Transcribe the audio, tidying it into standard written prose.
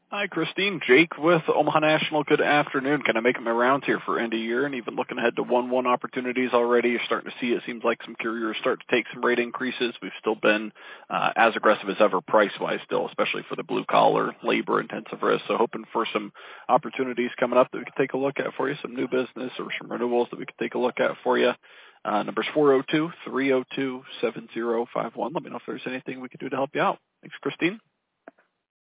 Hi, Christine. Jake with Omaha National. Good afternoon. Kind of making my rounds here for end of year and even looking ahead to 1-1 opportunities already. You're starting to see it seems like some carriers start to take some rate increases. We've still been as aggressive as ever price-wise still, especially for the blue-collar, labor-intensive risk. So hoping for some opportunities coming up that we can take a look at for you, some new business or some renewals that we can take a look at for you. Number's 402-302-7051. Let me know if there's anything we can do to help you out. Thanks, Christine.